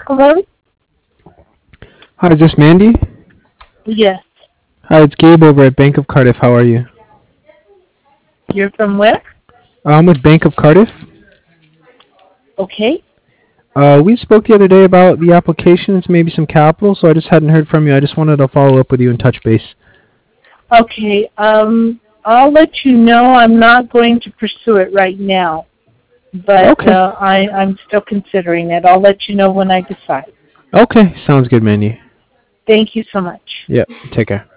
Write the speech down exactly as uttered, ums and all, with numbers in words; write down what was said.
Hello? Hi, is this Mandy? Yes. Hi, it's Gabe over at Bank of Cardiff. How are you? You're from where? I'm with Bank of Cardiff. Okay. Uh, we spoke the other day about the applications, maybe some capital, so I just hadn't heard from you. I just wanted to follow up with you and touch base. Okay. Um, I'll let you know. I'm not going to pursue it right now, but Okay. uh, I, I'm still considering it. I'll let you know when I decide. Okay, sounds good, Mandy. Thank you so much. Yep, take care.